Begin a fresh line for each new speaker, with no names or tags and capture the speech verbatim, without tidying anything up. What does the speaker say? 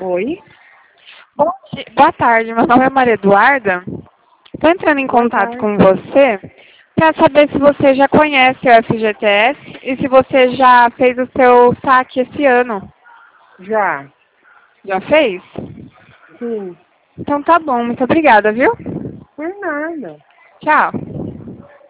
Oi?
Bom dia, boa tarde, meu nome é Maria Eduarda. Estou entrando em contato com você para saber se você já conhece o F G T S e se você já fez o seu saque esse ano.
Já.
Já fez?
Sim.
Então tá bom, muito obrigada, viu?
Por nada.
Tchau.